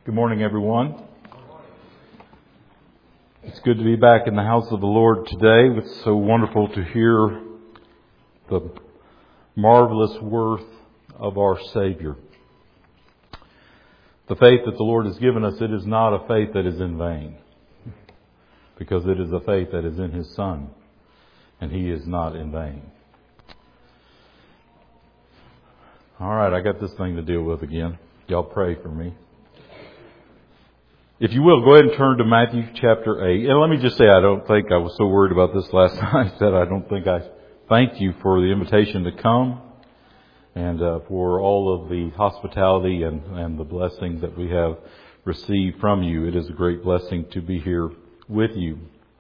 Good morning, everyone. It's good to be back in the house of the Lord today. It's so wonderful to hear the marvelous worth of our Savior. The faith that the Lord has given us, it is not a faith that is in vain, because it is a faith that is in His Son, and He is not in vain. All right, I got this thing to deal with again. Y'all pray for me. If you will, go ahead and turn to Matthew chapter 8. And let me just say, I don't think I was so worried about this last night that I don't think I thank you for the invitation to come and for all of the hospitality and the blessing that we have received from you. It is a great blessing to be here with you.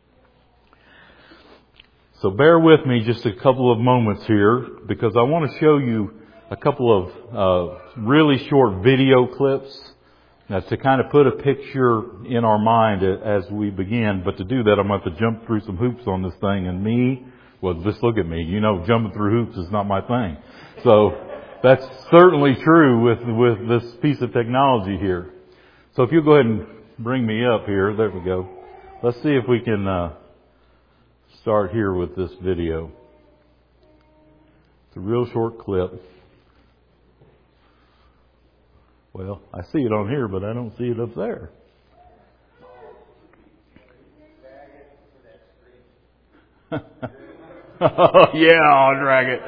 So bear with me just a couple of moments here, because I want to show you a couple of really short video clips. Now, to kind of put a picture in our mind as we begin, but to do that, I'm going to have to jump through some hoops on this thing. And just look at me. You know, jumping through hoops is not my thing. So that's certainly true with this piece of technology here. So if you go ahead and bring me up here, there we go. Let's see if we can start here with this video. It's a real short clip. Well, I see it on here, but I don't see it up there. Yeah, I'll drag it.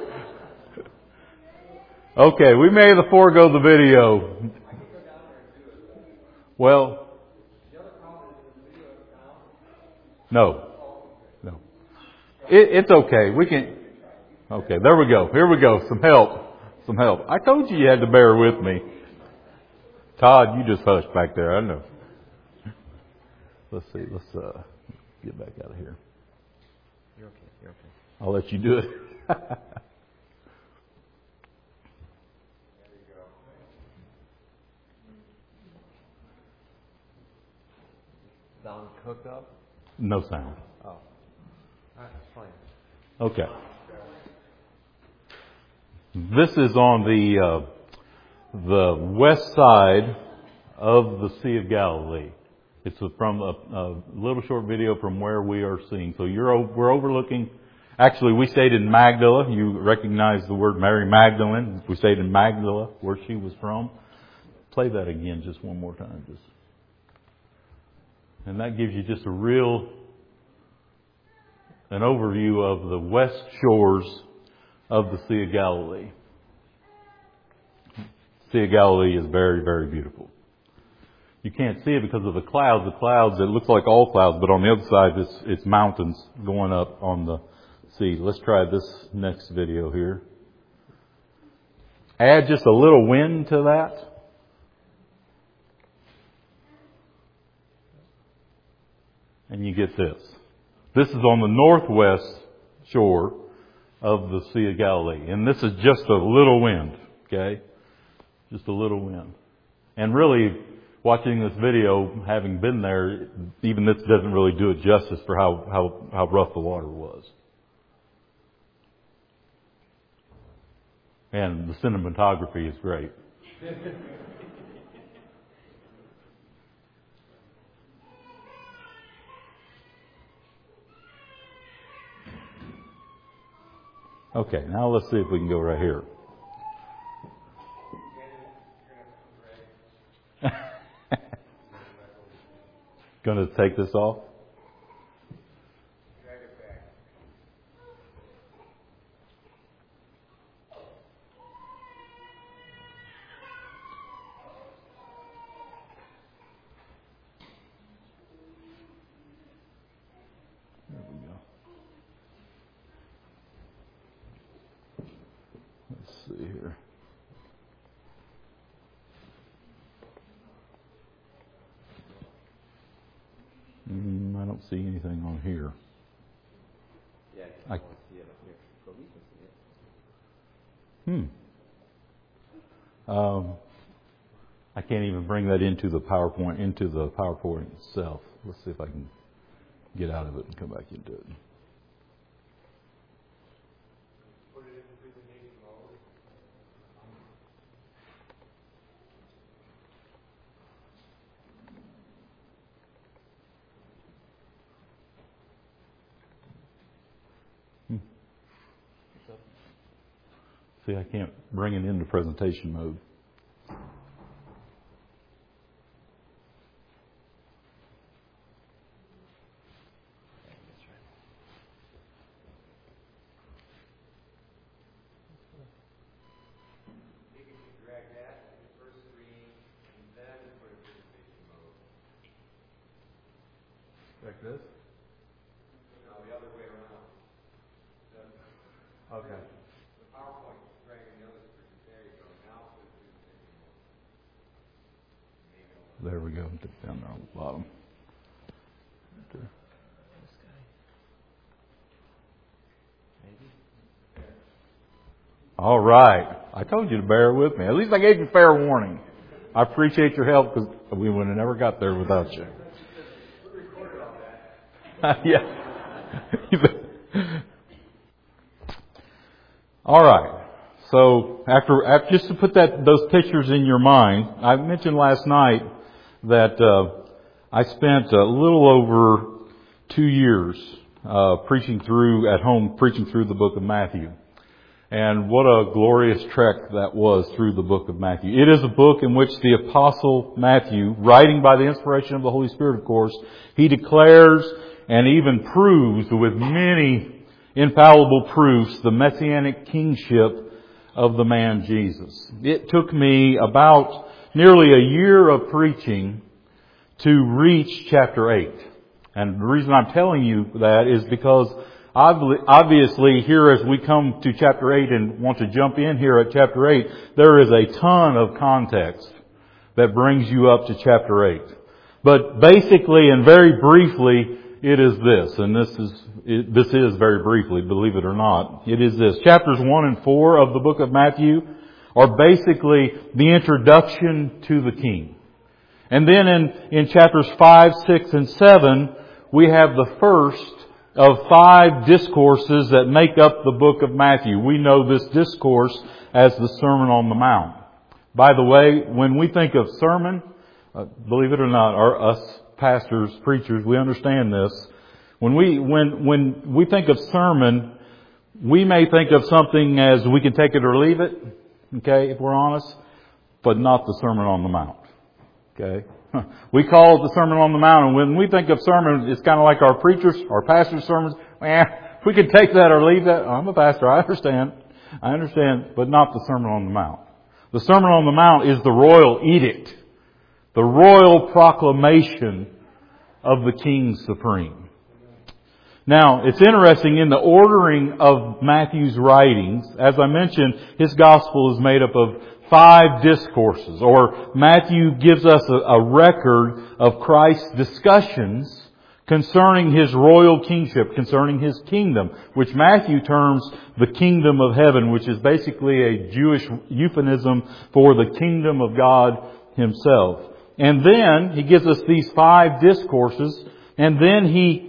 Okay, we may have to forego the video. Well, no. It's okay. We can. Okay, there we go. Here we go. Some help. I told you had to bear with me. Todd, you just hush back there. I know. Let's see. Let's get back out of here. You're okay. I'll let you do it. Sound hooked up? No sound. Oh. All right, that's fine. Okay. This is on the west side of the Sea of Galilee. It's from a little short video from where we are seeing. So we're overlooking. Actually, we stayed in Magdala. You recognize the word Mary Magdalene. We stayed in Magdala, where she was from. Play that again just one more time. And that gives you just an overview of the west shores of the Sea of Galilee. Sea of Galilee is very, very beautiful. You can't see it because of the clouds. The clouds, it looks like all clouds, but on the other side, it's mountains going up on the sea. Let's try this next video here. Add just a little wind to that. And you get this. This is on the northwest shore of the Sea of Galilee. And this is just a little wind, okay? Just a little wind. And really, watching this video, having been there, even this doesn't really do it justice for how rough the water was. And the cinematography is great. Okay, now let's see if we can go right here. Going to take this off? Drag it back. There we go. Let's see here. I don't see anything on here. Yeah, I can't see it up here, but we can see it. I can't even bring that into the PowerPoint itself. Let's see if I can get out of it and come back into it. Put it in the presentation mode. See, I can't bring it into presentation mode. Like this? No, the other way around. Okay. The PowerPoint is dragging the other screen. There you go. Now put the presentation mode. There we go. Down there on the bottom. All right. I told you to bear with me. At least I gave you fair warning. I appreciate your help because we would have never got there without you. Yeah. All right. So after just to put those pictures in your mind, I mentioned last night that I spent a little over 2 years preaching through the book of Matthew. And what a glorious trek that was through the book of Matthew. It is a book in which the Apostle Matthew, writing by the inspiration of the Holy Spirit, of course, he declares and even proves with many infallible proofs the messianic kingship of the man Jesus. It took me about nearly a year of preaching to reach chapter 8. And the reason I'm telling you that is because obviously here as we come to chapter 8 and want to jump in here at chapter 8, there is a ton of context that brings you up to chapter 8. But basically and very briefly, it is this, and this is very briefly, believe it or not. It is this. Chapters 1 and 4 of the book of Matthew are basically the introduction to the King. And then in chapters 5, 6, and 7, we have the first of 5 discourses that make up the book of Matthew. We know this discourse as the Sermon on the Mount. By the way, when we think of sermon, believe it or not, us pastors, preachers, we understand this. When we think of sermon, we may think of something as we can take it or leave it, okay, if we're honest, but not the Sermon on the Mount, okay? We call it the Sermon on the Mount, and when we think of sermon, it's kind of like our pastors' sermons. If we can take that or leave that, I'm a pastor, I understand, but not the Sermon on the Mount. The Sermon on the Mount is the royal edict, the royal proclamation of the King Supreme. Now, it's interesting in the ordering of Matthew's writings. As I mentioned, his gospel is made up of 5 discourses, or Matthew gives us a record of Christ's discussions concerning His royal kingship, concerning His kingdom, which Matthew terms the kingdom of heaven, which is basically a Jewish euphemism for the kingdom of God Himself. And then he gives us these 5 discourses, and then he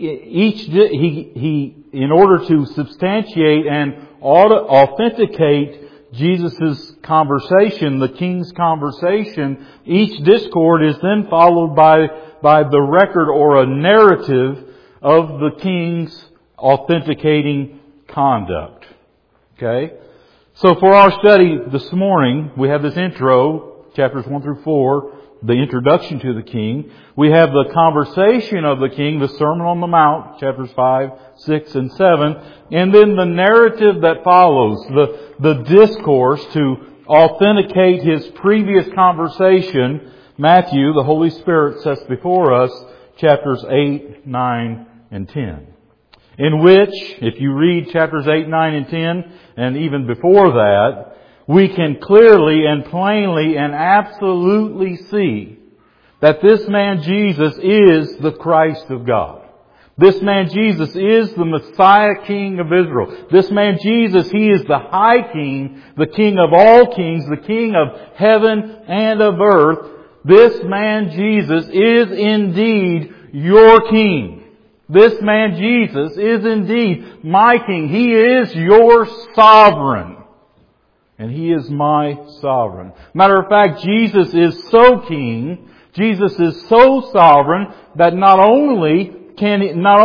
in order to substantiate and authenticate Jesus' conversation, the King's conversation, each discourse is then followed by the record or a narrative of the King's authenticating conduct. Okay? So for our study this morning, we have this intro, chapters 1 through 4, the introduction to the King. We have the conversation of the King, the Sermon on the Mount, chapters 5, 6, and 7. And then the narrative that follows, the discourse to authenticate his previous conversation. Matthew, the Holy Spirit, sets before us chapters 8, 9, and 10. In which, if you read chapters 8, 9, and 10, and even before that, we can clearly and plainly and absolutely see that this man Jesus is the Christ of God. This man Jesus is the Messiah King of Israel. This man Jesus, He is the High King, the King of all kings, the King of heaven and of earth. This man Jesus is indeed your King. This man Jesus is indeed my King. He is your sovereign. And He is my sovereign. Matter of fact, Jesus is so King, Jesus is so sovereign that not only can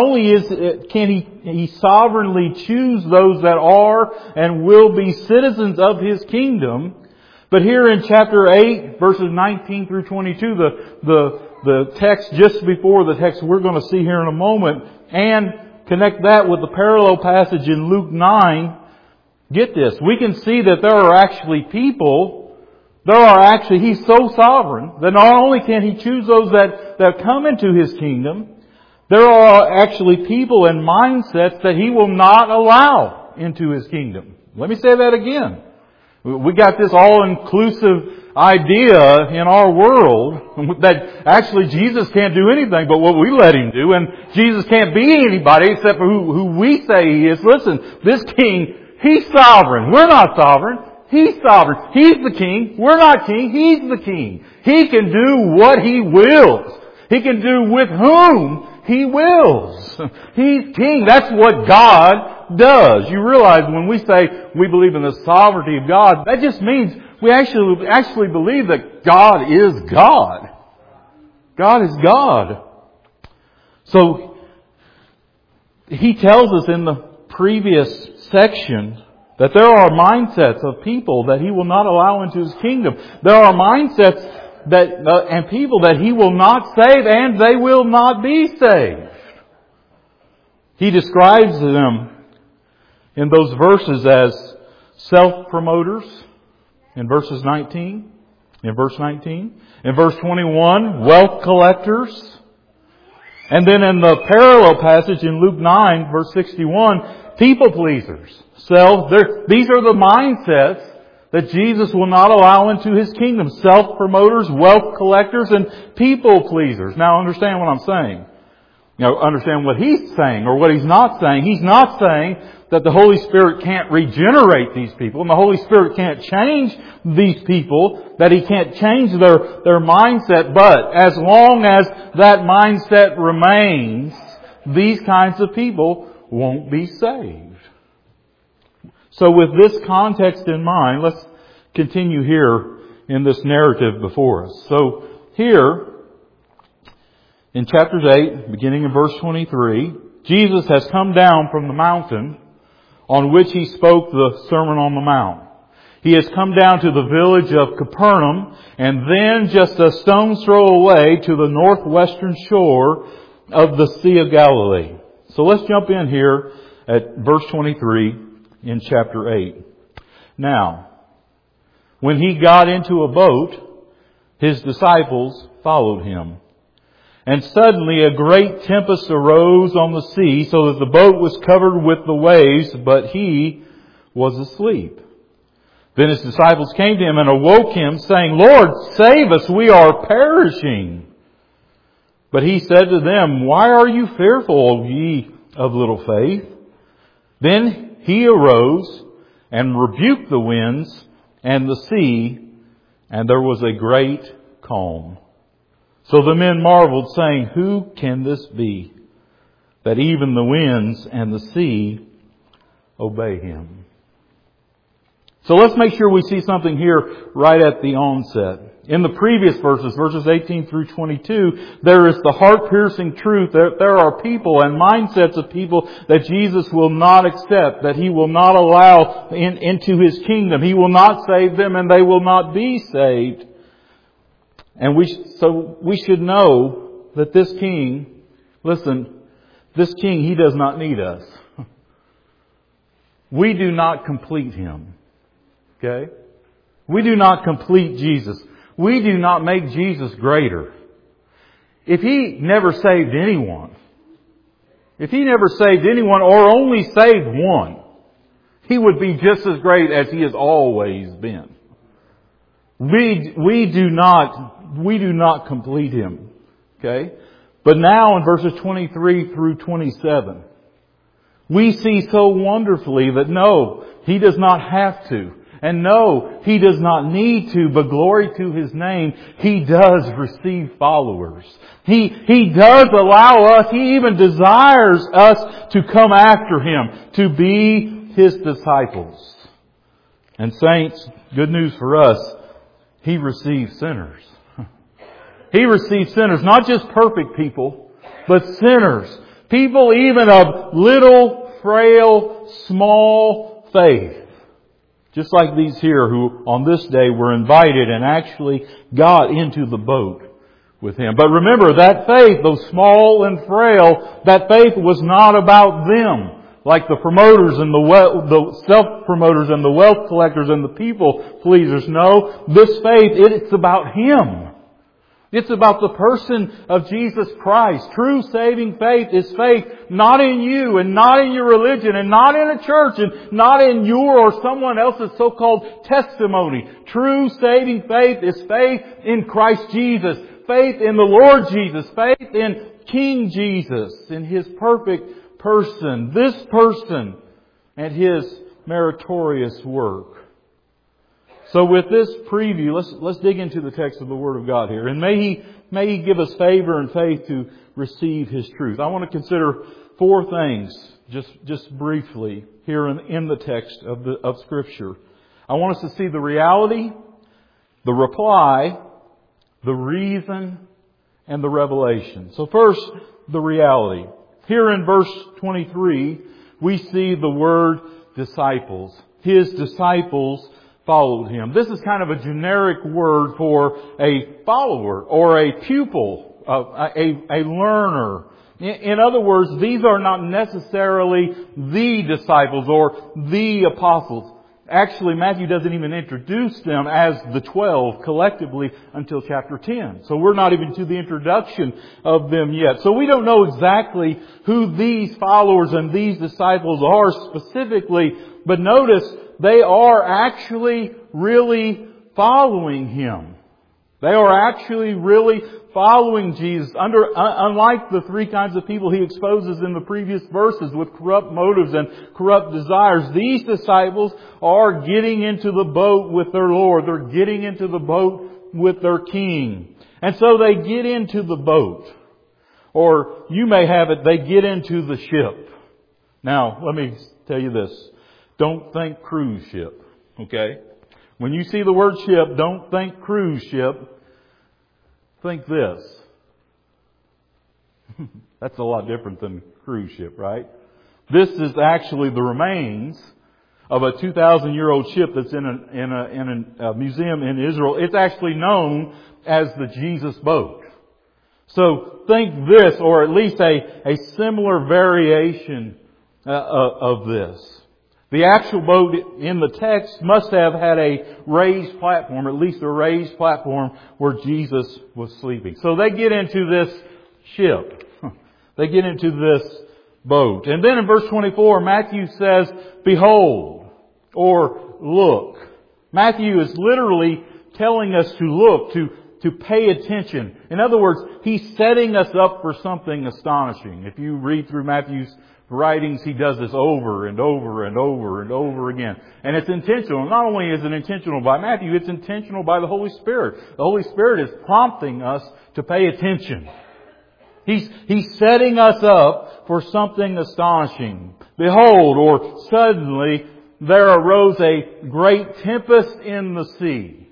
He sovereignly choose those that are and will be citizens of His kingdom. But here in chapter 8, verses 19 through 22, the text just before the text we're going to see here in a moment, and connect that with the parallel passage in Luke 9, get this, we can see that there are actually people, He's so sovereign that not only can He choose those that come into His kingdom, there are actually people and mindsets that He will not allow into His kingdom. Let me say that again. We got this all-inclusive idea in our world that actually Jesus can't do anything but what we let Him do, and Jesus can't be anybody except for who we say He is. Listen, this King, He's sovereign. We're not sovereign. He's sovereign. He's the King. We're not King. He's the King. He can do what He wills. He can do with whom He wills. He's King. That's what God does. You realize when we say we believe in the sovereignty of God, that just means we actually believe that God is God. God is God. So, He tells us in the previous section that there are mindsets of people that He will not allow into His kingdom. There are mindsets and people that He will not save, and they will not be saved. He describes them in those verses as self-promoters in verses 19. In verse 19. In verse 21, wealth collectors. And then in the parallel passage in Luke 9, verse 61, people pleasers. These are the mindsets that Jesus will not allow into His kingdom. Self-promoters, wealth collectors, and people pleasers. Now understand what I'm saying. Understand what He's saying or what He's not saying. He's not saying that the Holy Spirit can't regenerate these people and the Holy Spirit can't change these people, that He can't change their mindset. But as long as that mindset remains, these kinds of people won't be saved. So with this context in mind, let's continue here in this narrative before us. So here, in chapters 8, beginning in verse 23, Jesus has come down from the mountain on which He spoke the Sermon on the Mount. He has come down to the village of Capernaum, and then just a stone's throw away to the northwestern shore of the Sea of Galilee. So let's jump in here at verse 23 in chapter 8. Now, when He got into a boat, His disciples followed Him. And suddenly a great tempest arose on the sea, so that the boat was covered with the waves, but He was asleep. Then His disciples came to Him and awoke Him, saying, "Lord, save us, we are perishing." But He said to them, "Why are you fearful, ye of little faith?" Then He arose and rebuked the winds and the sea, and there was a great calm. So the men marveled, saying, "Who can this be, that even the winds and the sea obey Him?" So let's make sure we see something here right at the onset. In the previous verses 18 through 22, there is the heart-piercing truth that there are people and mindsets of people that Jesus will not accept, that He will not allow into His kingdom. He will not save them, and they will not be saved. And we should know that this King, listen, this King, He does not need us. We do not complete Him. Okay? We do not complete Jesus. We do not make Jesus greater. If He never saved anyone, or only saved one, He would be just as great as He has always been. We do not complete Him. Okay? But now in verses 23 through 27, we see so wonderfully that no, He does not have to. And no, He does not need to, but glory to His name, He does receive followers. He does allow us, He even desires us to come after Him, to be His disciples. And saints, good news for us, He receives sinners. He receives sinners, not just perfect people, but sinners People even of little, frail, small faith. Just like these here who on this day were invited and actually got into the boat with Him. But remember, that faith, though small and frail, that faith was not about them. Like the promoters and the self-promoters and the wealth collectors and the people pleasers. No, this faith, it's about Him. It's about the person of Jesus Christ. True saving faith is faith not in you and not in your religion and not in a church and not in your or someone else's so-called testimony. True saving faith is faith in Christ Jesus. Faith in the Lord Jesus. Faith in King Jesus, in His perfect person. This person and His meritorious work. So with this preview, let's dig into the text of the Word of God here. And may He give us favor and faith to receive His truth. I want to consider 4 things, just briefly, here in the text of Scripture. I want us to see the reality, the reply, the reason, and the revelation. So first, the reality. Here in verse 23, we see the word disciples. His disciples followed Him. This is kind of a generic word for a follower or a pupil, a learner. In other words, these are not necessarily the disciples or the apostles. Actually, Matthew doesn't even introduce them as the 12 collectively until chapter 10. So we're not even to the introduction of them yet. So we don't know exactly who these followers and these disciples are specifically. But notice, they are actually really following Him. They are actually really following Jesus. Unlike the 3 kinds of people He exposes in the previous verses with corrupt motives and corrupt desires, these disciples are getting into the boat with their Lord. They're getting into the boat with their King. And so they get into the boat. Or you may have it, they get into the ship. Now, let me tell you this. Don't think cruise ship. Okay? When you see the word ship, don't think cruise ship. Think this. That's a lot different than cruise ship, right? This is actually the remains of a 2,000-year-old ship that's in a museum in Israel. It's actually known as the Jesus boat. So think this, or at least a similar variation of this. The actual boat in the text must have had a raised platform, at least a raised platform where Jesus was sleeping. So they get into this ship. They get into this boat. And then in verse 24, Matthew says, behold, or look. Matthew is literally telling us to look, to pay attention. In other words, he's setting us up for something astonishing. If you read through Matthew's writings, he does this over and over and over and over again. And it's intentional. Not only is it intentional by Matthew, it's intentional by the Holy Spirit. The Holy Spirit is prompting us to pay attention. He's setting us up for something astonishing. Behold, or suddenly, there arose a great tempest in the sea.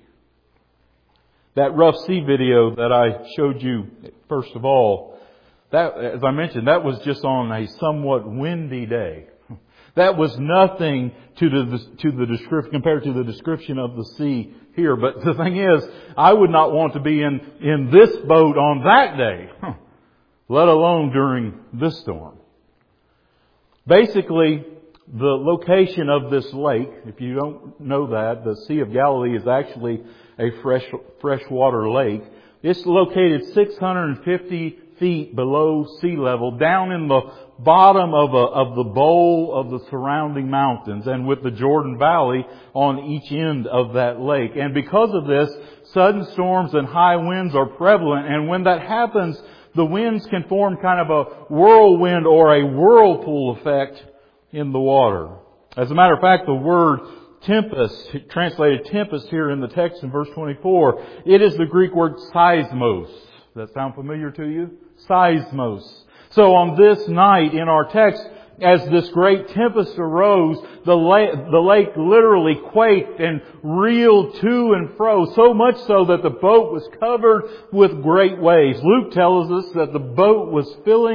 That rough sea video that I showed you, first of all, that, as I mentioned, that was just on a somewhat windy day. That was nothing to the description, compared to the description of the sea here. But the thing is, I would not want to be in this boat on that day, let alone during this storm. Basically, the location of this lake, if you don't know that, the Sea of Galilee is actually a freshwater lake. It's located 650 feet below sea level, down in the bottom of the bowl of the surrounding mountains, and with the Jordan Valley on each end of that lake. And because of this, sudden storms and high winds are prevalent. And when that happens, the winds can form kind of a whirlwind or a whirlpool effect in the water. As a matter of fact, the word tempest, translated tempest here in the text in verse 24, it is the Greek word seismos. Does that sound familiar to you? Seismos. So on this night in our text, as this great tempest arose, the lake literally quaked and reeled to and fro, so much so that the boat was covered with great waves. Luke tells us that the boat was filling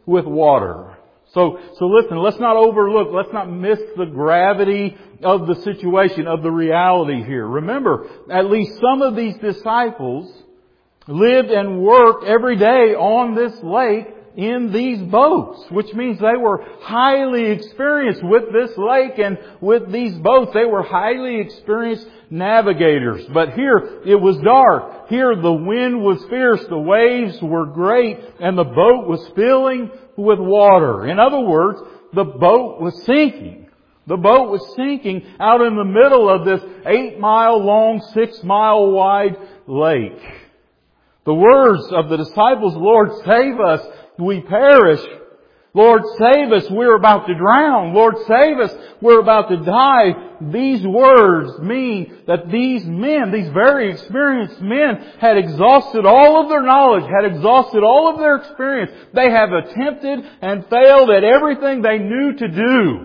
with water. So listen, let's not overlook, let's not miss the gravity of the situation, of the reality here. Remember, at least some of these disciples lived and worked every day on this lake in these boats, which means they were highly experienced with this lake and with these boats. They were highly experienced navigators. But here it was dark. Here the wind was fierce, the waves were great, and the boat was filling with water. In other words, the boat was sinking. The boat was sinking out in the middle of this 8-mile long, 6-mile wide lake. The words of the disciples, Lord, save us, we perish. Lord, save us, we're about to drown. Lord, save us, we're about to die. These words mean that these men, these very experienced men, had exhausted all of their knowledge, had exhausted all of their experience. They have attempted and failed at everything they knew to do.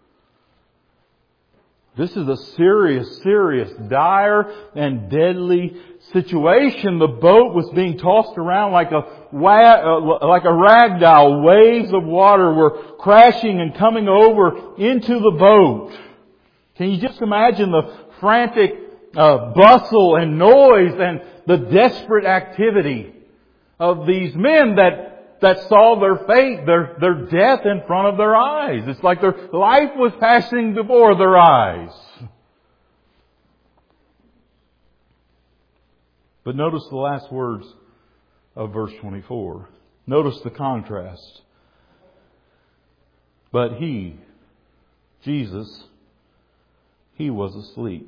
This is a serious, dire and deadly situation. The boat was being tossed around like a rag doll. Waves of water were crashing and coming over into the boat. Can you just imagine the frantic bustle and noise and the desperate activity of these men that saw their fate, their death in front of their eyes? It's like their life was passing before their eyes. But notice the last words of verse 24. Notice the contrast. But He, Jesus, He was asleep.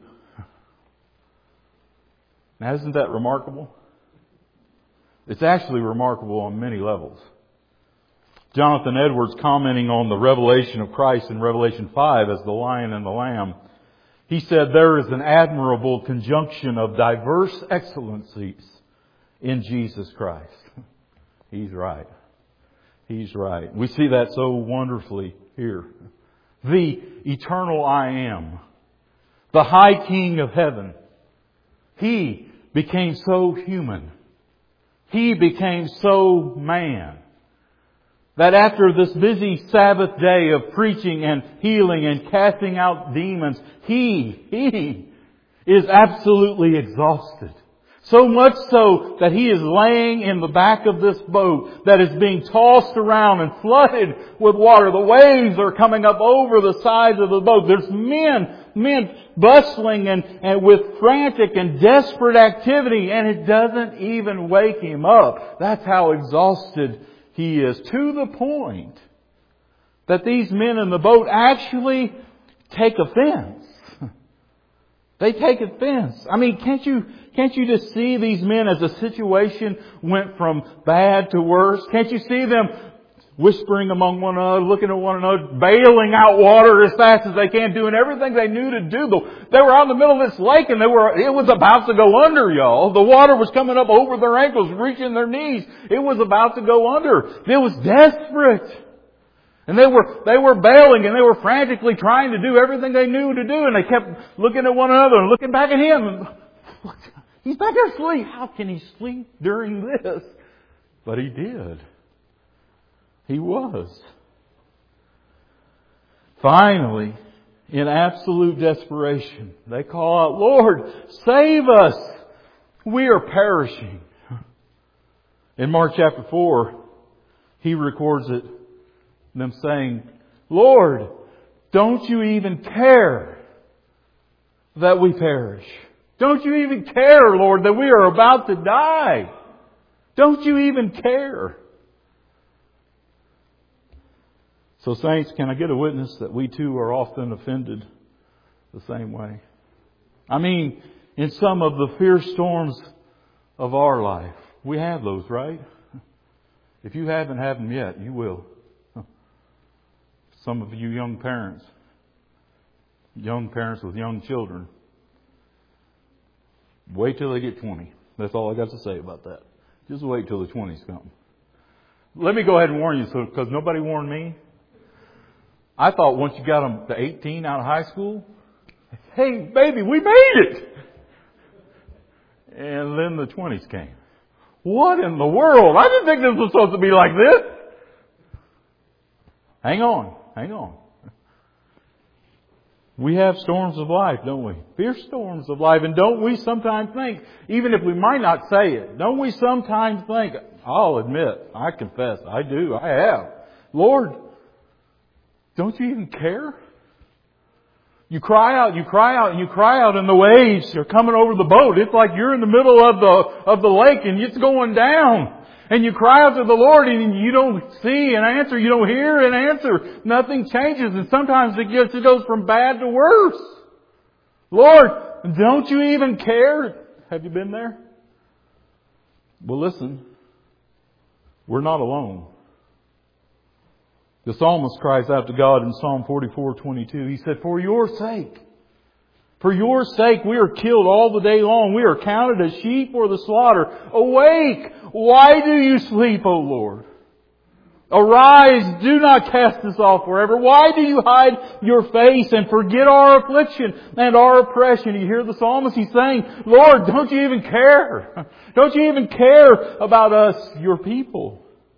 Now, isn't that remarkable? It's actually remarkable on many levels. Jonathan Edwards, commenting on the revelation of Christ in Revelation 5 as the Lion and the Lamb, he said, there is an admirable conjunction of diverse excellencies in Jesus Christ. He's right. He's right. We see that so wonderfully here. The eternal I Am, the High King of heaven, He became so human. He became so man that after this busy Sabbath day of preaching and healing and casting out demons, He is absolutely exhausted. So much so that He is laying in the back of this boat that is being tossed around and flooded with water. The waves are coming up over the sides of the boat. There's men bustling and with frantic and desperate activity, and it doesn't even wake Him up. That's how exhausted He is, to the point that these men in the boat actually take offense. They take offense. I mean, can't you just see these men as the situation went from bad to worse? Can't you see them whispering among one another, looking at one another, bailing out water as fast as they can, doing everything they knew to do? They were out in the middle of this lake and it was about to go under, y'all. The water was coming up over their ankles, reaching their knees. It was about to go under. It was desperate. And they were bailing and they were frantically trying to do everything they knew to do, and they kept looking at one another and looking back at Him. He's back there asleep. How can He sleep during this? But He did. He was. Finally, in absolute desperation, they call out, Lord, save us! We are perishing. In Mark chapter 4, He records it, them saying, Lord, don't You even care that we perish? Don't You even care, Lord, that we are about to die? Don't You even care? So saints, can I get a witness that we too are often offended the same way? I mean, in some of the fierce storms of our life, we have those, right? If you haven't had them yet, you will. Some of you young parents with young children, wait till they get 20. That's all I got to say about that. Just wait till the 20s come. Let me go ahead and warn you, because nobody warned me. I thought once you got them to 18 out of high school, hey, baby, we made it. And then the 20s came. What in the world? I didn't think this was supposed to be like this. Hang on. Hang on. We have storms of life, don't we? Fierce storms of life. And don't we sometimes think, even if we might not say it, don't we sometimes think, I'll admit, I confess, I do, I have. Lord, don't you even care? You cry out, you cry out, and you cry out, and the waves are coming over the boat. It's like you're in the middle of the lake and it's going down. And you cry out to the Lord and you don't see an answer. You don't hear an answer. Nothing changes. And sometimes it goes from bad to worse. Lord, don't you even care? Have you been there? Well, listen. We're not alone. The psalmist cries out to God in Psalm 44:22. He said, for your sake, we are killed all the day long. We are counted as sheep for the slaughter. Awake! Why do you sleep, O Lord? Arise, do not cast us off forever. Why do you hide your face and forget our affliction and our oppression? You hear the psalmist? He's saying, Lord, don't you even care? Don't you even care about us, your people?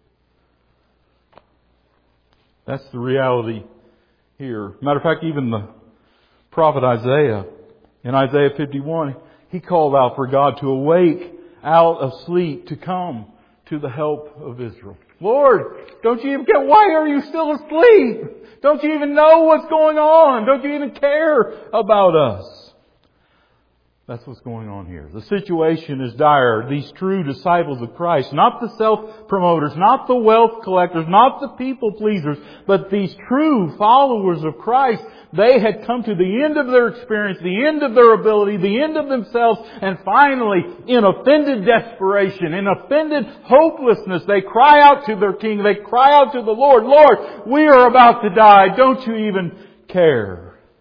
That's the reality here. Matter of fact, even the prophet Isaiah, in Isaiah 51, he called out for God to awake out of sleep to come to the help of Israel. Lord, don't you even care? Why are you still asleep? Don't you even know what's going on? Don't you even care about us? That's what's going on here. The situation is dire. These true disciples of Christ, not the self-promoters, not the wealth collectors, not the people pleasers, but these true followers of Christ, they had come to the end of their experience, the end of their ability, the end of themselves, and finally, in offended desperation, in offended hopelessness, they cry out to their King, they cry out to the Lord, Lord, we are about to die, don't you even care?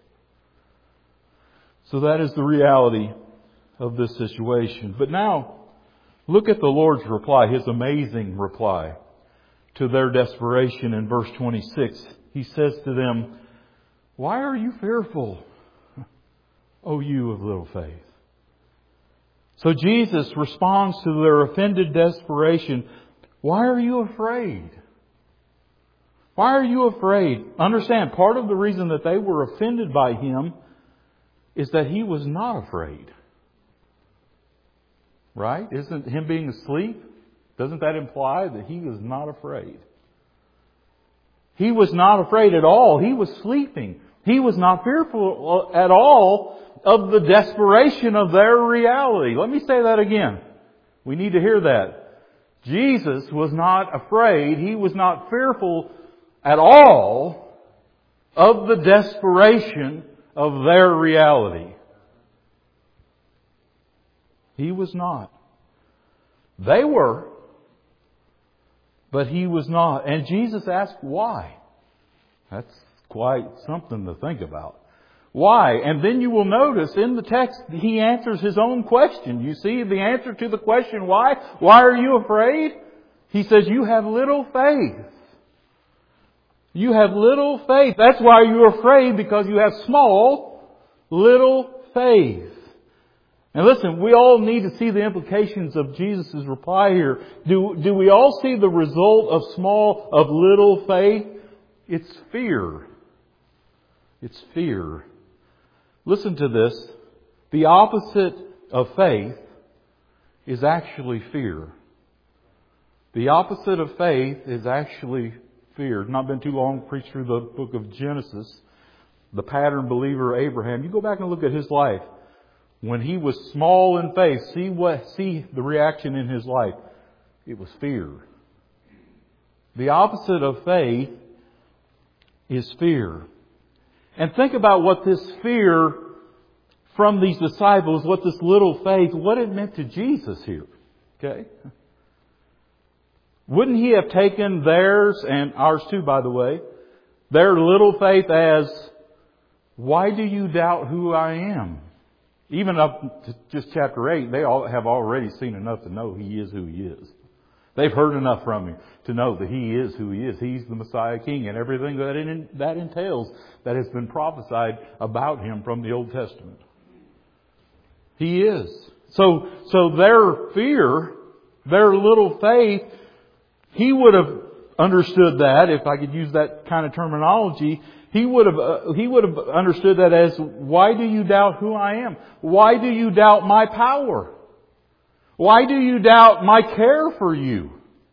So that is the reality of this situation. But now, look at the Lord's reply, His amazing reply to their desperation in verse 26. He says to them, why are you fearful, O you of little faith? So Jesus responds to their offended desperation. Why are you afraid? Why are you afraid? Understand, part of the reason that they were offended by Him is that He was not afraid. Right? Isn't Him being asleep? Doesn't that imply that He was not afraid? He was not afraid at all. He was sleeping. He was not fearful at all of the desperation of their reality. Let me say that again. We need to hear that. Jesus was not afraid. He was not fearful at all of the desperation of their reality. He was not. They were, but He was not. And Jesus asked why. That's quite something to think about. Why? And then you will notice in the text, He answers His own question. You see the answer to the question, why? Why are you afraid? He says, you have little faith. You have little faith. That's why you're afraid, because you have small, little faith. And listen, we all need to see the implications of Jesus' reply here. Do we all see the result of little faith? It's fear. It's fear. Listen to this. The opposite of faith is actually fear. The opposite of faith is actually fear. It's not been too long to preach through the book of Genesis. The pattern believer Abraham. You go back and look at his life. When he was small in faith, see the reaction in his life. It was fear. The opposite of faith is fear. And think about what this fear from these disciples, what this little faith, what it meant to Jesus here. Okay? Wouldn't He have taken theirs, and ours too, by the way, their little faith as, why do you doubt who I am? Even up to just chapter 8, they all have already seen enough to know He is who He is. They've heard enough from Him to know that He is who He is. He's the Messiah King, and everything that entails that has been prophesied about Him from the Old Testament. He is. So their fear, their little faith, He would have understood that, if I could use that kind of terminology, he would have understood that as, why do you doubt who I am? Why do you doubt my power? Why do you doubt my care for you?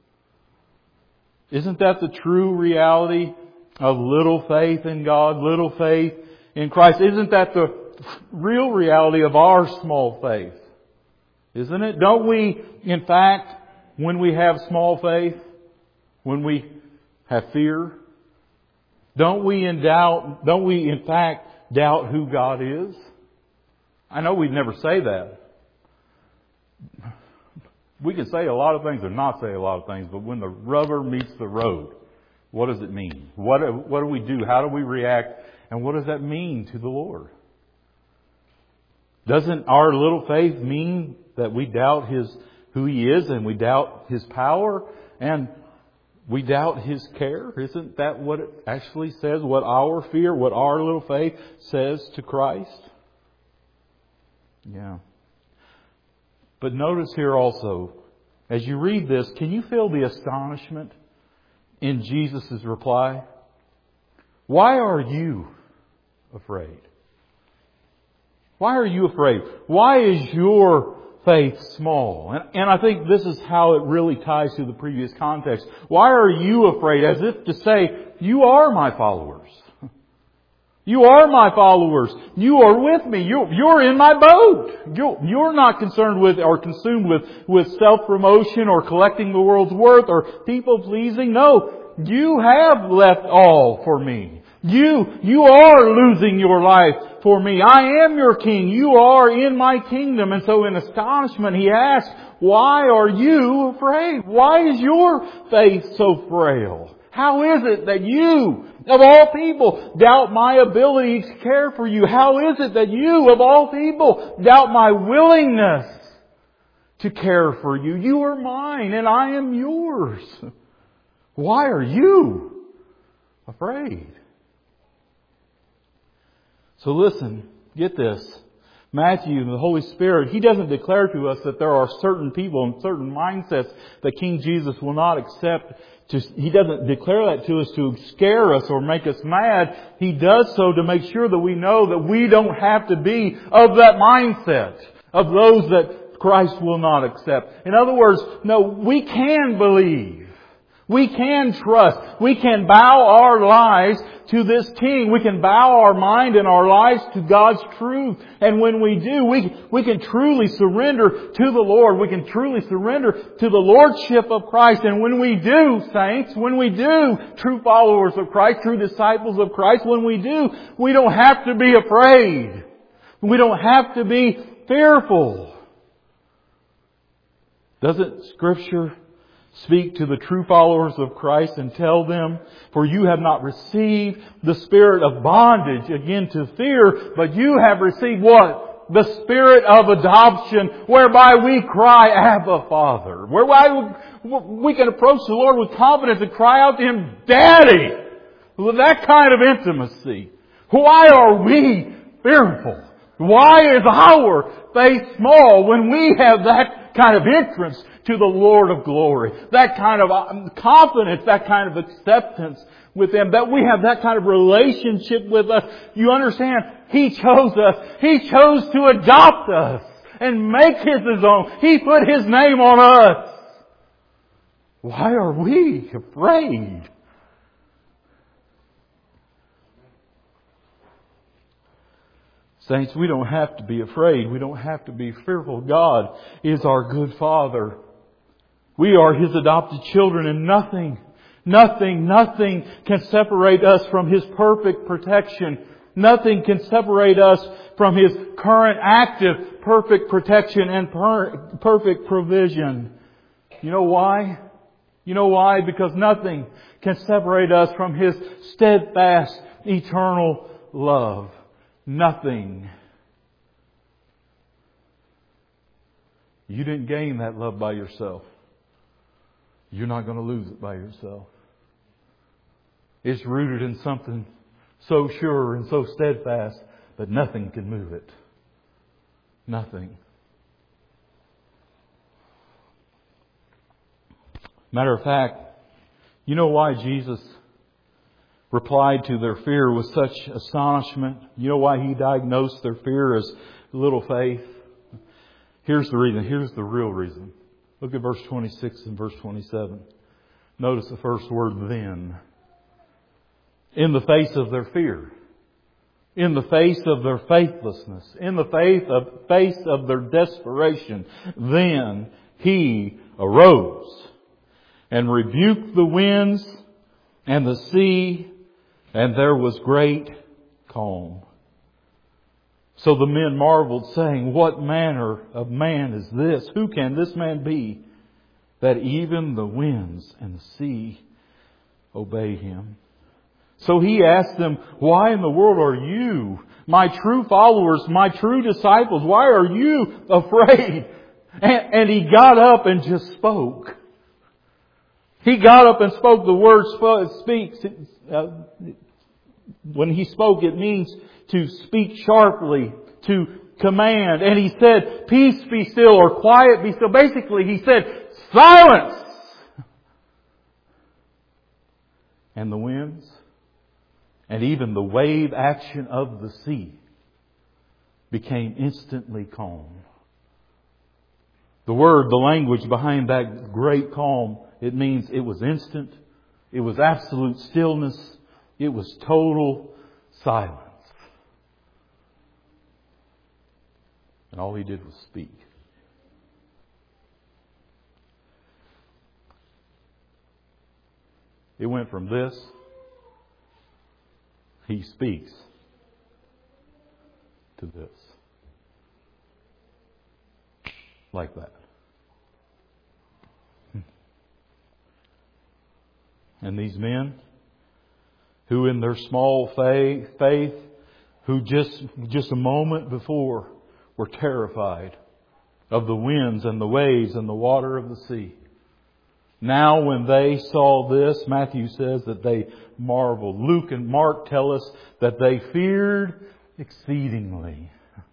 Isn't that the true reality of little faith in God, little faith in Christ? Isn't that the real reality of our small faith? Isn't it? Don't we, in fact, when we have small faith, when we have fear, don't we in fact doubt who God is? I know we'd never say that. We can say a lot of things or not say a lot of things, but when the rubber meets the road, what does it mean? What do we do? How do we react? And what does that mean to the Lord? Doesn't our little faith mean that we doubt who He is, and we doubt His power, and we doubt His care? Isn't that what it actually says? What our fear, what our little faith says to Christ? Yeah. But notice here also, as you read this, can you feel the astonishment in Jesus' reply? Why are you afraid? Why are you afraid? Why is your faith small? And I think this is how it really ties to the previous context. Why are you afraid? As if to say, you are my followers. You are my followers. You are with me. You're in my boat. You're not concerned with or consumed with self-promotion or collecting the world's worth or people-pleasing. No, you have left all for me. You are losing your life for me. I am your king. You are in my kingdom. And so in astonishment, he asks, why are you afraid? Why is your faith so frail? How is it that you, of all people, doubt my ability to care for you? How is it that you, of all people, doubt my willingness to care for you? You are mine and I am yours. Why are you afraid? So listen, get this. Matthew, the Holy Spirit, He doesn't declare to us that there are certain people and certain mindsets that King Jesus will not accept. He doesn't declare that to us to scare us or make us mad. He does so to make sure that we know that we don't have to be of that mindset, of those that Christ will not accept. In other words, no, we can believe. We can trust. We can bow our lives to this King. We can bow our mind and our lives to God's truth. And when we do, we can truly surrender to the Lord. We can truly surrender to the Lordship of Christ. And when we do, saints, when we do, true followers of Christ, true disciples of Christ, when we do, we don't have to be afraid. We don't have to be fearful. Doesn't Scripture speak to the true followers of Christ and tell them, for you have not received the spirit of bondage, again to fear, but you have received what? The spirit of adoption, whereby we cry, Abba, Father. Whereby we can approach the Lord with confidence and cry out to Him, Daddy! With that kind of intimacy. Why are we fearful? Why is our faith small when we have that kind of entrance to the Lord of glory? That kind of confidence, that kind of acceptance with Him, that we have that kind of relationship with us. You understand? He chose us. He chose to adopt us and make His own. He put His name on us. Why are we afraid? Saints, we don't have to be afraid. We don't have to be fearful. God is our good Father. We are His adopted children, and nothing can separate us from His perfect protection. Nothing can separate us from His current active perfect protection and perfect provision. You know why? You know why? Because nothing can separate us from His steadfast, eternal love. Nothing. You didn't gain that love by yourself. You're not going to lose it by yourself. It's rooted in something so sure and so steadfast that nothing can move it. Nothing. Matter of fact, You know why Jesus replied to their fear with such astonishment? You know why He diagnosed their fear as little faith? Here's the reason. Here's the real reason. Look at verse 26 and verse 27. Notice the first word, then. In the face of their fear, in the face of their faithlessness, in the face of their desperation, then He arose and rebuked the winds and the sea, and there was great calm. So the men marveled, saying, what manner of man is this? Who can this man be, that even the winds and the sea obey Him? So He asked them, why in the world are you, my true followers, my true disciples, why are you afraid? And He got up and just spoke. He got up and spoke. The word speaks. When He spoke, it means to speak sharply, to command. And He said, peace be still, or quiet be still. Basically, He said, silence! And the winds, and even the wave action of the sea, became instantly calm. The word, the language behind that great calm, it means it was instant. It was absolute stillness. It was total silence. And all He did was speak. It went from this, He speaks, to this. Like that. And these men, who in their small faith, who just a moment before were terrified of the winds and the waves and the water of the sea. Now when they saw this, Matthew says that they marveled. Luke and Mark tell us that they feared exceedingly.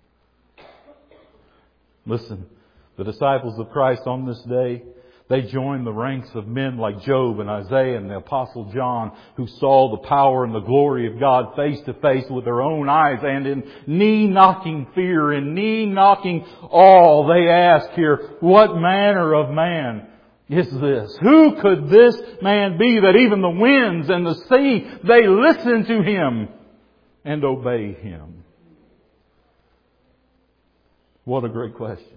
Listen, the disciples of Christ on this day, they joined the ranks of men like Job and Isaiah and the Apostle John, who saw the power and the glory of God face to face with their own eyes, and in knee-knocking fear, in knee-knocking awe, they ask here, what manner of man is this? Who could this man be that even the winds and the sea, they listen to Him and obey Him? What a great question.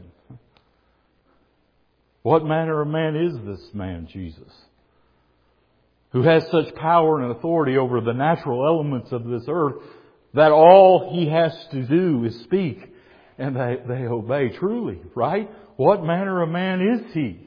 What manner of man is this man, Jesus, who has such power and authority over the natural elements of this earth that all He has to do is speak and they obey? Truly, right? What manner of man is He?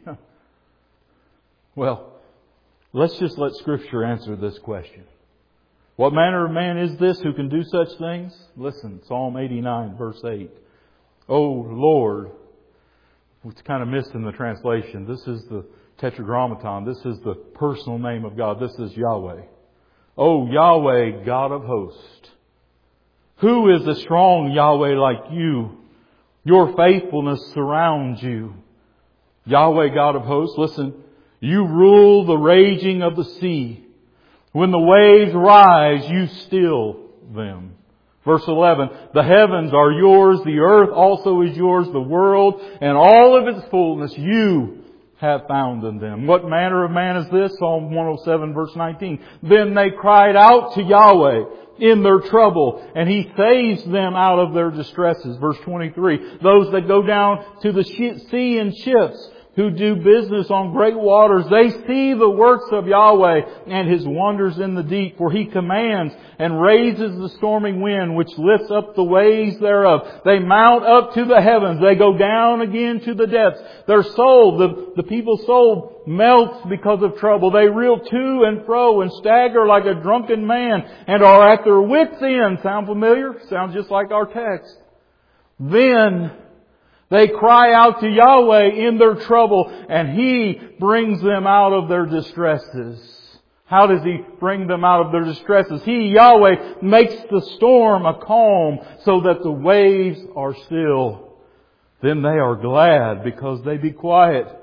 Well, let's just let Scripture answer this question. What manner of man is this who can do such things? Listen, Psalm 89, verse 8. O Lord, it's kind of missed in the translation. This is the Tetragrammaton. This is the personal name of God. This is Yahweh. O Yahweh, God of hosts. Who is a strong Yahweh like you? Your faithfulness surrounds you. Yahweh, God of hosts, listen. You rule the raging of the sea. When the waves rise, you still them. Verse 11, the heavens are yours, the earth also is yours, the world and all of its fullness you have found in them. What manner of man is this? Psalm 107 verse 19. Then they cried out to Yahweh in their trouble, and He saves them out of their distresses. Verse 23, those that go down to the sea in ships, who do business on great waters, they see the works of Yahweh and His wonders in the deep. For He commands and raises the storming wind, which lifts up the waves thereof. They mount up to the heavens. They go down again to the depths. Their soul, the people's soul, melts because of trouble. They reel to and fro and stagger like a drunken man and are at their wits' end. Sound familiar? Sounds just like our text. Then they cry out to Yahweh in their trouble, and He brings them out of their distresses. How does He bring them out of their distresses? He, Yahweh, makes the storm a calm so that the waves are still. Then they are glad because they be quiet.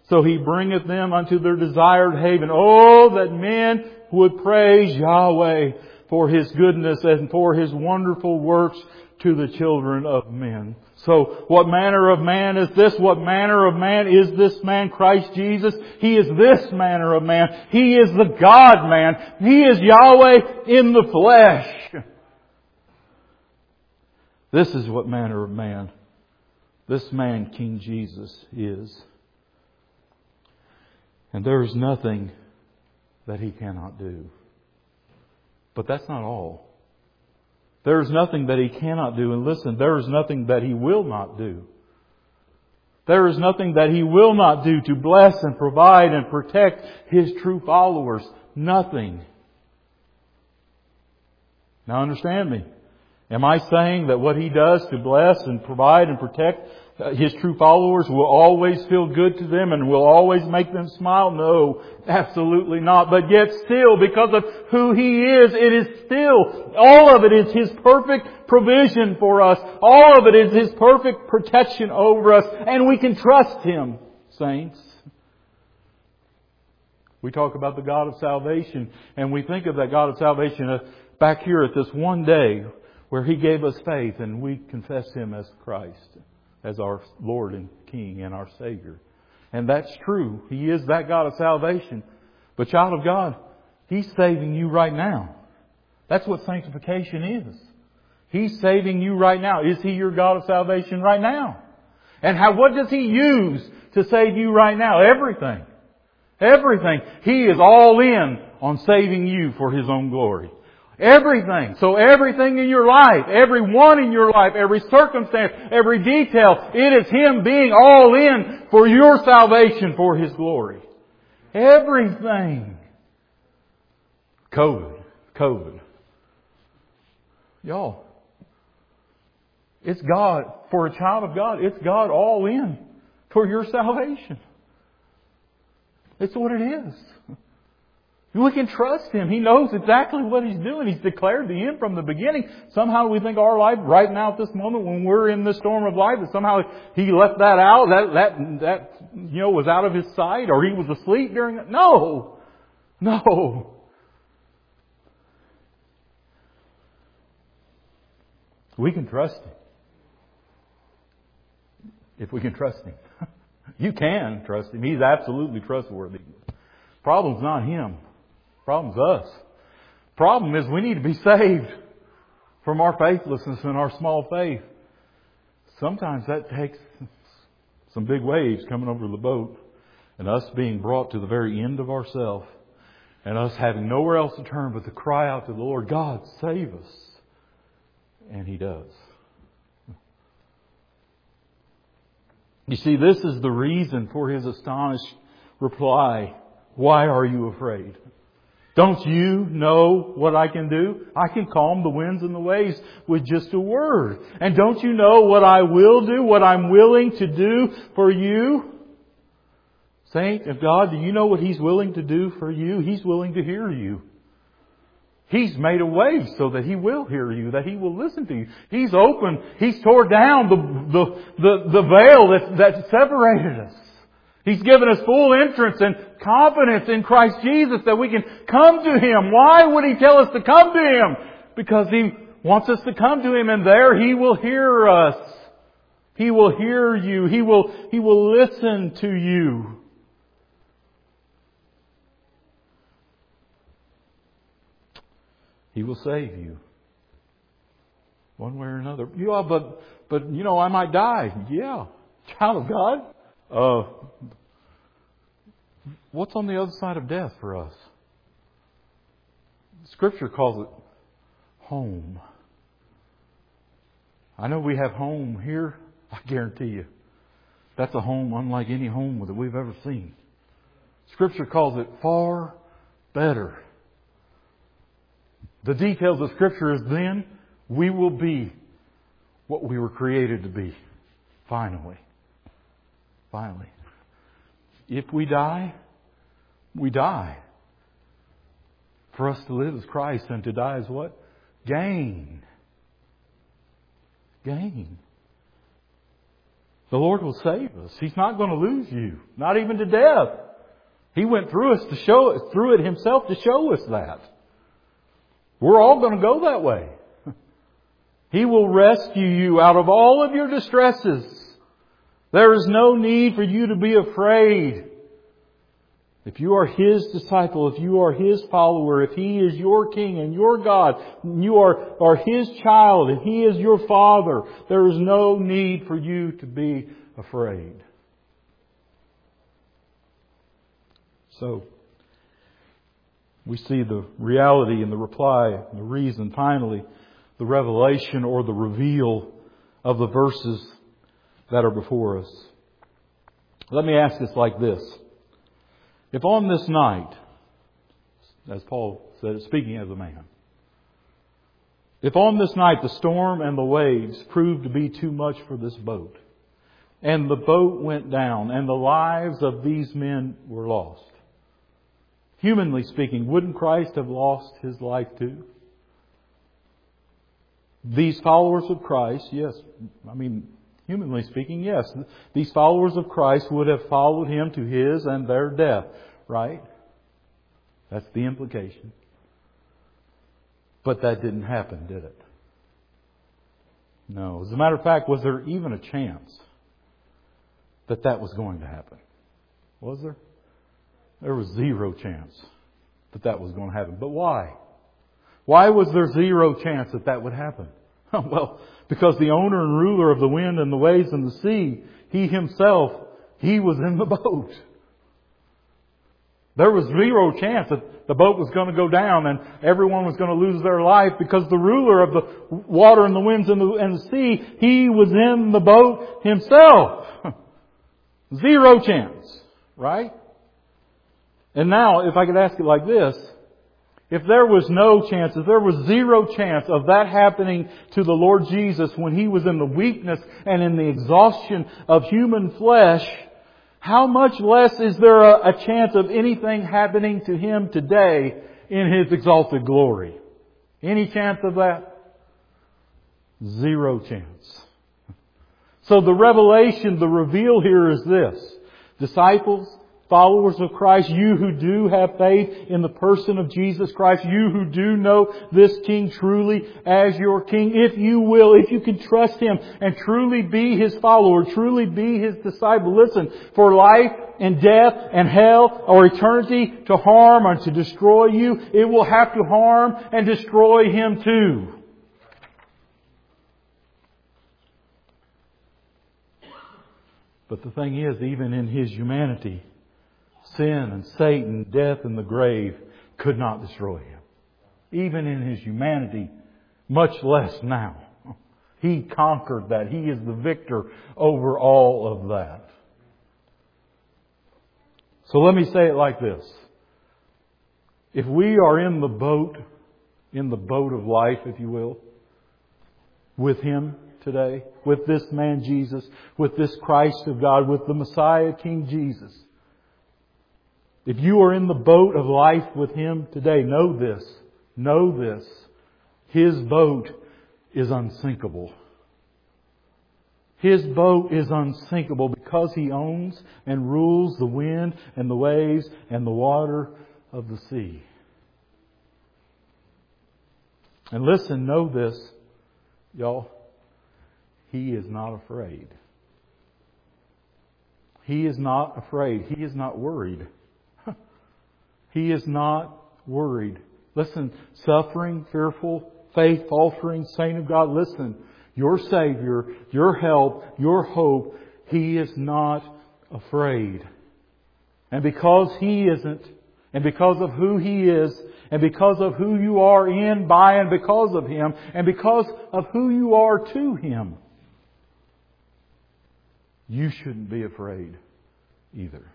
So He bringeth them unto their desired haven. Oh, that men would praise Yahweh for His goodness and for His wonderful works to the children of men. So, what manner of man is this? What manner of man is this man, Christ Jesus? He is this manner of man. He is the God-man. He is Yahweh in the flesh. This is what manner of man this man, King Jesus, is. And there is nothing that He cannot do. But that's not all. There is nothing that He cannot do. And listen, there is nothing that He will not do. There is nothing that He will not do to bless and provide and protect His true followers. Nothing. Now understand me. Am I saying that what He does to bless and provide and protect His true followers will always feel good to them and will always make them smile? No, absolutely not. But yet still, because of who He is, it is still, all of it is His perfect provision for us. All of it is His perfect protection over us. And we can trust Him, saints. We talk about the God of salvation, and we think of that God of salvation back here at this one day where He gave us faith and we confess Him as Christ, as our Lord and King and our Savior. And that's true. He is that God of salvation. But child of God, He's saving you right now. That's what sanctification is. He's saving you right now. Is He your God of salvation right now? And what does He use to save you right now? Everything. Everything. He is all in on saving you for His own glory. Everything. So everything in your life, everyone in your life, every circumstance, every detail, it is Him being all in for your salvation for His glory. Everything. COVID. Y'all, it's God, for a child of God, it's God all in for your salvation. It's what it is. We can trust Him. He knows exactly what He's doing. He's declared the end from the beginning. Somehow we think our life right now at this moment when we're in the storm of life that somehow He left that out. That was out of His sight, or He was asleep during it. No. We can trust Him. If we can trust Him. You can trust Him. He's absolutely trustworthy. Problem's not Him. Problem's us. Problem is we need to be saved from our faithlessness and our small faith. Sometimes that takes some big waves coming over the boat and us being brought to the very end of ourselves and us having nowhere else to turn but to cry out to the Lord, God, save us. And He does. You see, this is the reason for His astonished reply. Why are you afraid? Don't you know what I can do? I can calm the winds and the waves with just a word. And don't you know what I will do, what I'm willing to do for you? Saint of God, do you know what He's willing to do for you? He's willing to hear you. He's made a way so that He will hear you, that He will listen to you. He's opened, He's tore down the veil that separated us. He's given us full entrance and confidence in Christ Jesus that we can come to Him. Why would He tell us to come to Him? Because He wants us to come to Him, and there He will hear us. He will hear you. He will listen to you. He will save you. One way or another. Yeah, but I might die. Yeah. Child of God. What's on the other side of death for us? Scripture calls it home. I know we have home here. I guarantee you, that's a home unlike any home that we've ever seen. Scripture calls it far better. The details of Scripture is then we will be what we were created to be. Finally. If we die, we die. For us to live is Christ, and to die is what? Gain. The Lord will save us. He's not going to lose you. Not even to death. He went through it Himself to show us that. We're all going to go that way. He will rescue you out of all of your distresses. There is no need for you to be afraid. If you are His disciple, if you are His follower, if He is your King and your God, and you are His child and He is your Father, there is no need for you to be afraid. So, we see the reality and the reply and the reason, finally, the revelation or the reveal of the verses that are before us. Let me ask this like this. If on this night, as Paul said, speaking as a man, if on this night the storm and the waves proved to be too much for this boat, and the boat went down, and the lives of these men were lost, humanly speaking, wouldn't Christ have lost His life too? These followers of Christ, yes. Humanly speaking, yes. These followers of Christ would have followed Him to His and their death. Right? That's the implication. But that didn't happen, did it? No. As a matter of fact, was there even a chance that was going to happen? Was there? There was zero chance that was going to happen. But why? Why was there zero chance that would happen? Well, because the owner and ruler of the wind and the waves and the sea, He Himself, He was in the boat. There was zero chance that the boat was going to go down and everyone was going to lose their life because the ruler of the water and the winds and the sea, He was in the boat Himself. Zero chance. Right? And now, if I could ask it like this, if there was no chance, if there was zero chance of that happening to the Lord Jesus when He was in the weakness and in the exhaustion of human flesh, how much less is there a chance of anything happening to Him today in His exalted glory? Any chance of that? Zero chance. So the revelation, the reveal here is this. Disciples, followers of Christ, you who do have faith in the person of Jesus Christ, you who do know this King truly as your King, if you can trust Him and truly be His follower, truly be His disciple. Listen, for life and death and hell or eternity to harm or to destroy you, it will have to harm and destroy Him too. But the thing is, even in His humanity, sin and Satan, death and the grave could not destroy Him. Even in His humanity, much less now. He conquered that. He is the victor over all of that. So let me say it like this. If we are in the boat of life, if you will, with Him today, with this man Jesus, with this Christ of God, with the Messiah, King Jesus, if you are in the boat of life with Him today, know this. His boat is unsinkable. His boat is unsinkable because He owns and rules the wind and the waves and the water of the sea. And listen, know this, y'all. He is not afraid. He is not afraid. He is not worried. He is not worried. Listen, suffering, fearful, faith faltering, saint of God, listen, your Savior, your help, your hope, He is not afraid. And because He isn't, and because of who He is, and because of who you are in, by, and because of Him, and because of who you are to Him, you shouldn't be afraid either.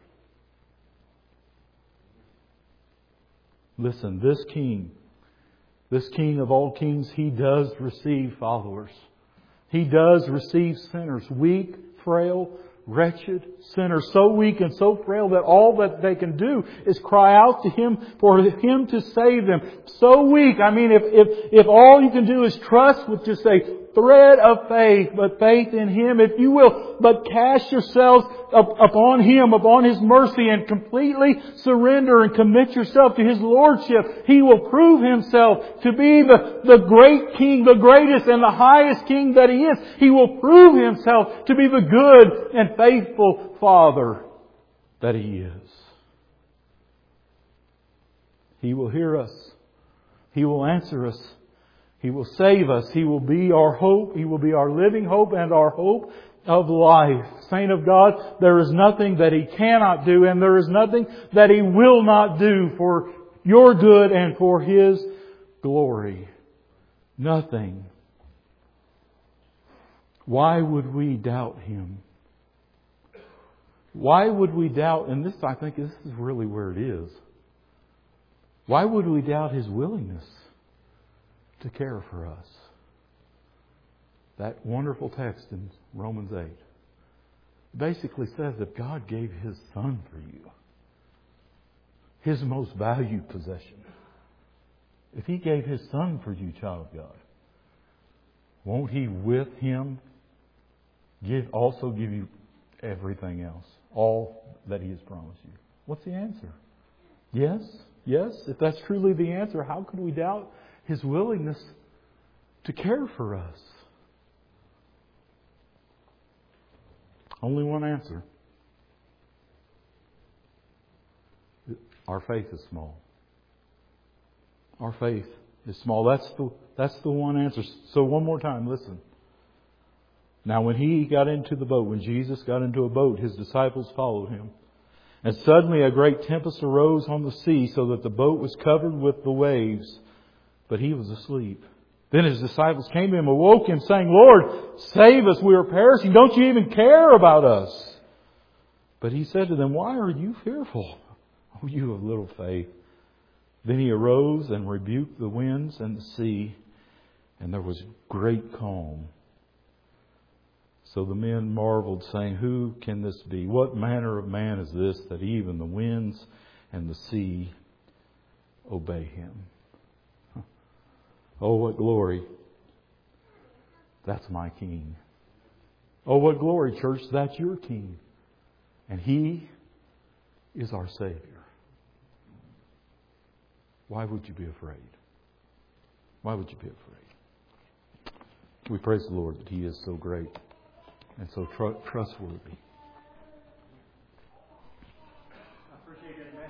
Listen, this King of all kings, He does receive followers. He does receive sinners, weak, frail, wretched sinners, so weak and so frail that all that they can do is cry out to Him for Him to save them. So weak. If all you can do is trust with just say, thread of faith, but faith in Him. If you will but cast yourselves upon Him, upon His mercy, and completely surrender and commit yourself to His Lordship, He will prove Himself to be the great King, the greatest and the highest King that He is. He will prove Himself to be the good and faithful Father that He is. He will hear us. He will answer us. He will save us. He will be our hope. He will be our living hope and our hope of life. Saint of God, there is nothing that He cannot do, and there is nothing that He will not do for your good and for His glory. Nothing. Why would we doubt Him? Why would we doubt, and I think this is really where it is. Why would we doubt His willingness to care for us? That wonderful text in Romans 8 basically says that God gave His Son for you, His most valued possession. If He gave His Son for you, child of God, won't He with Him also give you everything else? All that He has promised you. What's the answer? Yes. Yes. If that's truly the answer, how could we doubt His willingness to care for us? Only one answer. Our faith is small. Our faith is small. That's the one answer. So one more time, listen. Now when He got into the boat, when Jesus got into a boat, His disciples followed Him. And suddenly a great tempest arose on the sea, so that the boat was covered with the waves. But He was asleep. Then His disciples came to Him, awoke Him, saying, Lord, save us, we are perishing. Don't You even care about us? But He said to them, why are you fearful, O you of little faith? Then He arose and rebuked the winds and the sea, and there was great calm. So the men marveled, saying, who can this be? What manner of man is this, that even the winds and the sea obey Him? Oh, what glory. That's my King. Oh, what glory, church. That's your King. And He is our Savior. Why would you be afraid? Why would you be afraid? We praise the Lord that He is so great and so trustworthy.